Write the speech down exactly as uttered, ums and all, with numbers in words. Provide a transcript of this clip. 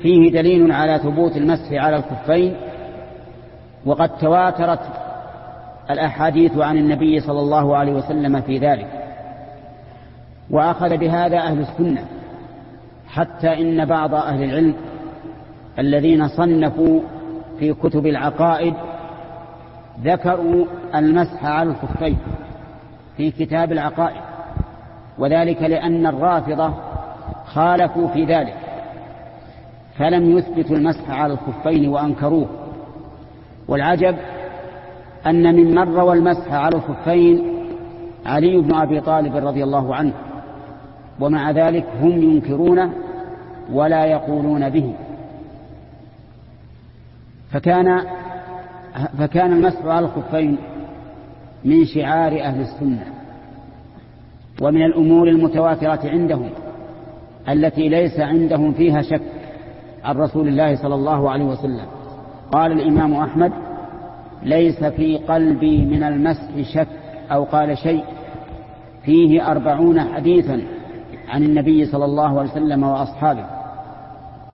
فيه دليل على ثبوت المسح على الخفين، وقد تواترت الأحاديث عن النبي صلى الله عليه وسلم في ذلك، وأخذ بهذا أهل السنة، حتى إن بعض أهل العلم الذين صنفوا في كتب العقائد ذكروا المسح على الخفين في كتاب العقائد، وذلك لأن الرافضة خالفوا في ذلك فلم يثبتوا المسح على الخفين وأنكروه. والعجب أن ممن روى المسح على الخفين علي بن أبي طالب رضي الله عنه، ومع ذلك هم ينكرونه ولا يقولون به. فكان فكان المسح على الخفين من شعار أهل السنة، ومن الأمور المتواترة عندهم التي ليس عندهم فيها شك عن رسول الله صلى الله عليه وسلم. قال الإمام أحمد: ليس في قلبي من المسح شك، أو قال شيء، فيه أربعون حديثا عن النبي صلى الله عليه وسلم وأصحابه.